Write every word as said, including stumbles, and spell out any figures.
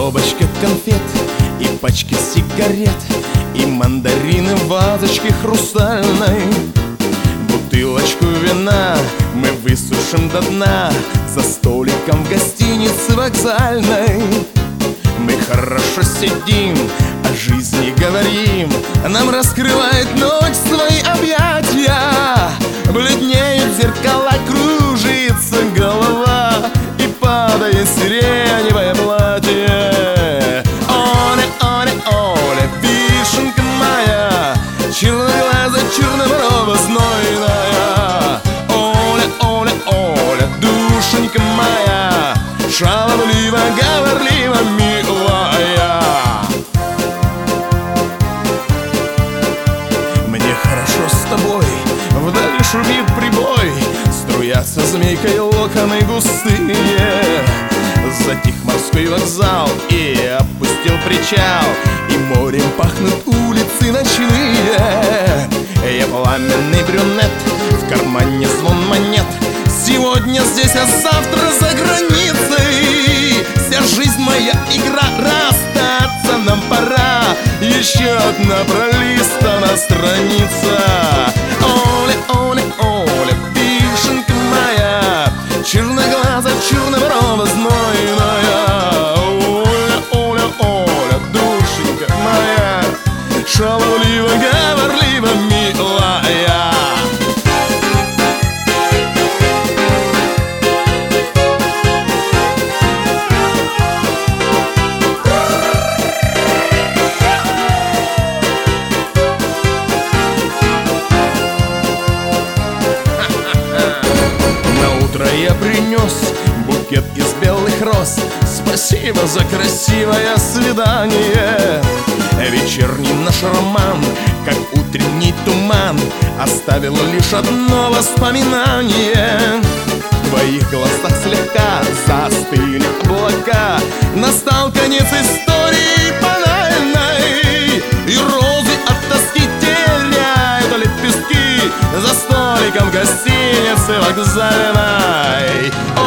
коробочка конфет и пачки сигарет, и мандарины в вазочке хрустальной. Бутылочку вина мы высушим до дна за столиком в гостинице вокзальной. Мы хорошо сидим, о жизни говорим, нам раскрывает ночь свои объятия. Бледнеют зеркала, кружится голова, и падает сиреневое платье. Оля, Оля, Оля, вишенка моя, черноглазая, черноброва, знойная. Оля, Оля, Оля, душенька моя, шаловливо, говорливо, милая. Мне хорошо с тобой, вдали шумит прибой, струятся змейкой локоны густые. Затих морской вокзал и опустил причал, и морем пахнут улицы ночные. Я пламенный брюнет, в кармане звон монет. Сегодня здесь, а завтра за границей. Вся жизнь моя игра, расстаться нам пора. Еще одна пролистана страница. Оля, Оля, Оля, вишенка моя, черноглазая, черноброва, знойная. Оля, Оля, Оля, душенька моя, шаловливо, говорливо, милая. Я принес букет из белых роз. Спасибо за красивое свидание. Вечерний наш роман, как утренний туман, оставил лишь одно воспоминание. В твоих глазах слегка застыли облака. Настал конец истории банальной, и розы от тоски теряют лепестки за столиком гостиницы вокзальной.